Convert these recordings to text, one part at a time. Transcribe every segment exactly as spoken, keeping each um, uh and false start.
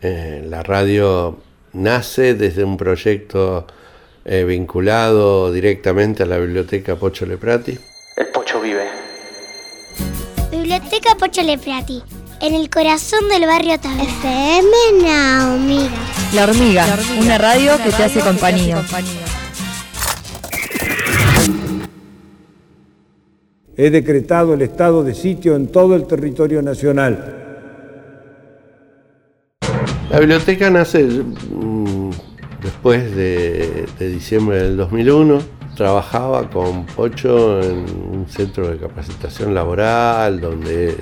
Eh, la radio nace desde un proyecto eh, vinculado directamente a la biblioteca Pocho Leprati. El Pocho vive. Biblioteca Pocho Leprati, en el corazón del barrio Tavera. F M La Hormiga. La Hormiga, La Hormiga, una radio una que, radio te hace que compañía. te hace compañía. He decretado el estado de sitio en todo el territorio nacional. La biblioteca nace mmm, después de, de diciembre del dos mil uno. Trabajaba con Pocho en un centro de capacitación laboral donde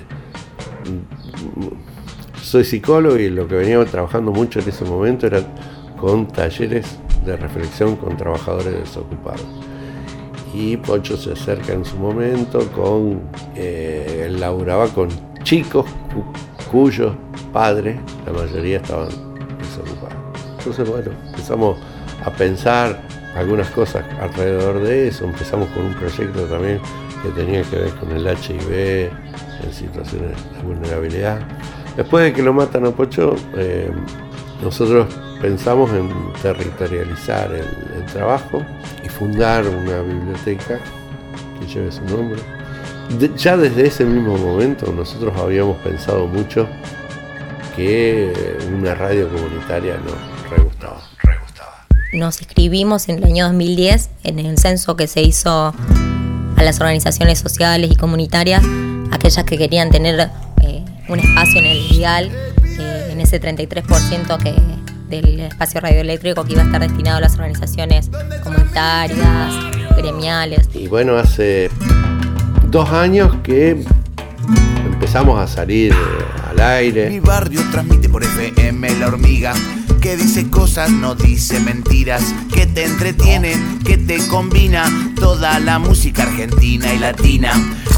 mmm, soy psicólogo y lo que veníamos trabajando mucho en ese momento era con talleres de reflexión con trabajadores desocupados. Y Pocho se acerca en su momento con, eh, él laburaba con chicos cu- cuyos padres, la mayoría estaban desocupados. Entonces, bueno, empezamos a pensar algunas cosas alrededor de eso. Empezamos con un proyecto también que tenía que ver con el H I V en situaciones de vulnerabilidad. Después de que lo matan a Pocho, eh, nosotros pensamos en territorializar el, el trabajo y fundar una biblioteca que lleve su nombre. De, ya desde ese mismo momento nosotros habíamos pensado mucho que una radio comunitaria nos re gustaba, re gustaba. Nos inscribimos en el año dos mil diez en el censo que se hizo a las organizaciones sociales y comunitarias, aquellas que querían tener eh, un espacio en el dial, eh, en ese treinta y tres por ciento que del espacio radioeléctrico que iba a estar destinado a las organizaciones comunitarias, gremiales. Y bueno, hace dos años que empezamos a salir al aire. Mi barrio transmite por F M La Hormiga, que dice cosas, no dice mentiras, que te entretiene, que te combina toda la música argentina y latina.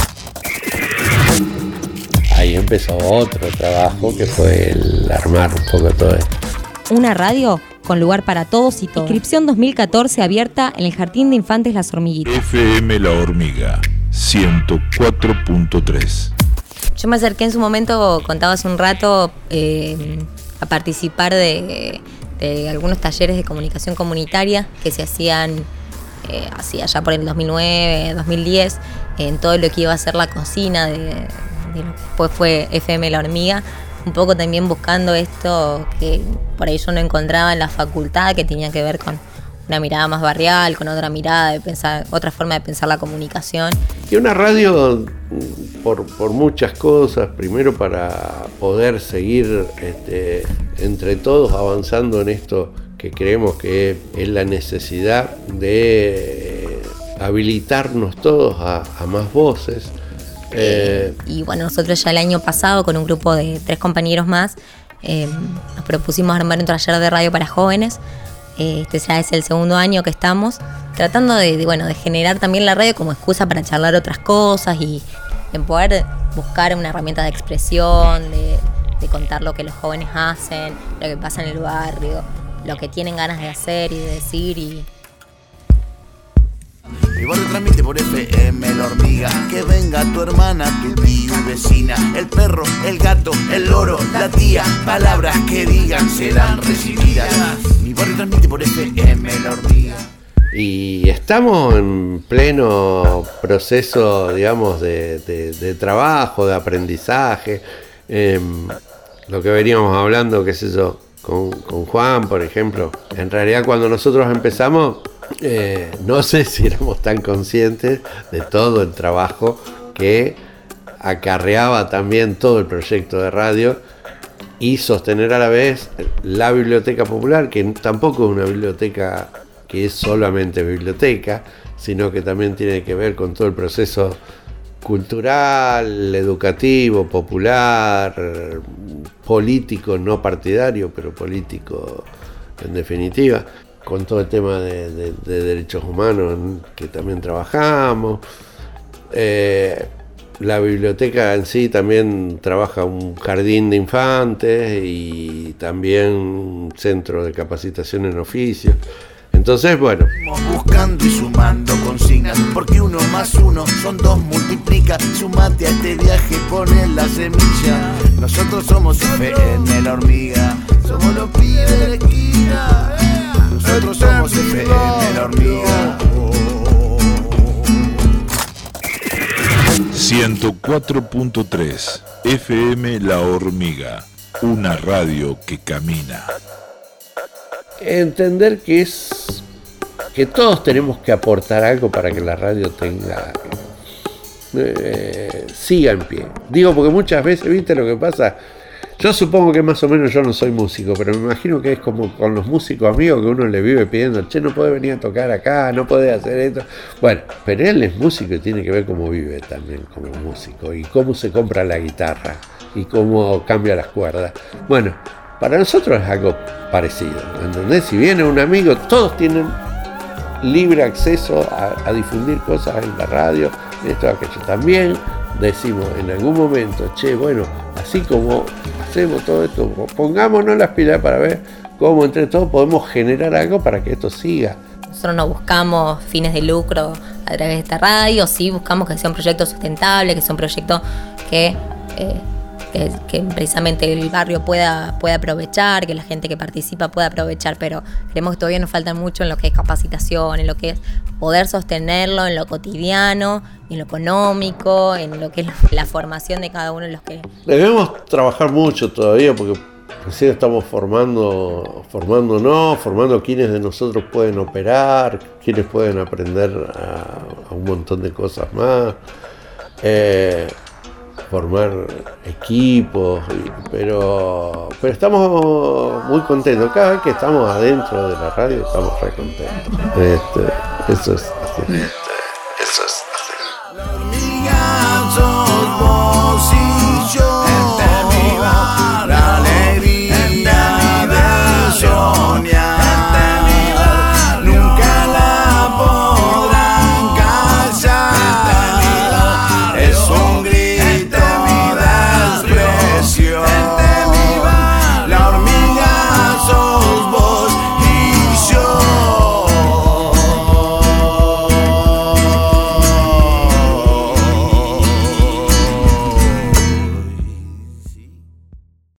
Ahí empezó otro trabajo que fue el armar un poco todo esto. Una radio con lugar para todos y todas. Inscripción dos mil catorce abierta en el Jardín de Infantes Las Hormiguitas. F M La Hormiga, ciento cuatro punto tres. Yo me acerqué en su momento, contaba hace un rato, eh, a participar de, de algunos talleres de comunicación comunitaria que se hacían eh, así allá por el dos mil nueve, dos mil diez, en todo lo que iba a ser la cocina de, de lo que después fue F M La Hormiga. Un poco también buscando esto que por ahí yo no encontraba en la facultad, que tenía que ver con una mirada más barrial, con otra mirada de pensar, otra forma de pensar la comunicación. Y una radio por, por muchas cosas, primero para poder seguir este, entre todos avanzando en esto que creemos que es la necesidad de habilitarnos todos a, a más voces. Eh, y bueno, nosotros ya el año pasado con un grupo de tres compañeros más eh, nos propusimos armar un taller de radio para jóvenes. Eh, este ya es el segundo año que estamos tratando de, de, bueno, de generar también la radio como excusa para charlar otras cosas y de poder buscar una herramienta de expresión, de, de contar lo que los jóvenes hacen, lo que pasa en el barrio, lo que tienen ganas de hacer y de decir. Y Mi barrio transmite por F M La Hormiga, que venga tu hermana, tu tío y vecina, el perro, el gato, el loro, la tía, palabras que digan serán recibidas. Mi barrio transmite por F M La Hormiga. Y estamos en pleno proceso, digamos, de, de, de trabajo, de aprendizaje. Eh, lo que veníamos hablando, qué sé yo, con, con Juan, por ejemplo. En realidad, cuando nosotros empezamos, eh, no sé si éramos tan conscientes de todo el trabajo que acarreaba también todo el proyecto de radio y sostener a la vez la biblioteca popular, que tampoco es una biblioteca que es solamente biblioteca, sino que también tiene que ver con todo el proceso cultural, educativo, popular, político, no partidario, pero político en definitiva, con todo el tema de, de, de derechos humanos en que también trabajamos. Eh, la biblioteca en sí también trabaja un jardín de infantes y también un centro de capacitación en oficios. Entonces, bueno. Buscando y sumando consignas, porque uno más uno son dos, multiplica. Sumate a este viaje, pone la semilla. Nosotros somos F M La Hormiga. Somos de la esquina. Nosotros somos F M La Hormiga. ciento cuatro punto tres F M La Hormiga, una radio que camina. Entender que es que todos tenemos que aportar algo para que la radio tenga eh, siga en pie. Digo porque muchas veces, viste lo que pasa, yo supongo que más o menos yo no soy músico, pero me imagino que es como con los músicos amigos que uno le vive pidiendo, che, no puede venir a tocar acá, no puede hacer esto. Bueno, pero él es músico y tiene que ver cómo vive también como músico y cómo se compra la guitarra y cómo cambia las cuerdas. Bueno, para nosotros es algo parecido, ¿entendés? Si viene un amigo, todos tienen libre acceso a, a difundir cosas en la radio, esto, aquello. También decimos en algún momento, che, bueno, así como hacemos todo esto, pongámonos las pilas para ver cómo entre todos podemos generar algo para que esto siga. Nosotros no buscamos fines de lucro a través de esta radio, sí buscamos que sea un proyecto sustentable, que sea un proyecto que... Eh, Que, que precisamente el barrio pueda, pueda aprovechar, que la gente que participa pueda aprovechar, pero creemos que todavía nos falta mucho en lo que es capacitación, en lo que es poder sostenerlo en lo cotidiano, en lo económico, en lo que es la, la formación de cada uno de los que... Debemos trabajar mucho todavía porque recién estamos formando, formándonos, formando quienes de nosotros pueden operar, quienes pueden aprender a, a un montón de cosas más. Eh, formar equipos, pero, pero estamos muy contentos. Cada vez que estamos adentro de la radio estamos re contentos. Este, eso es así.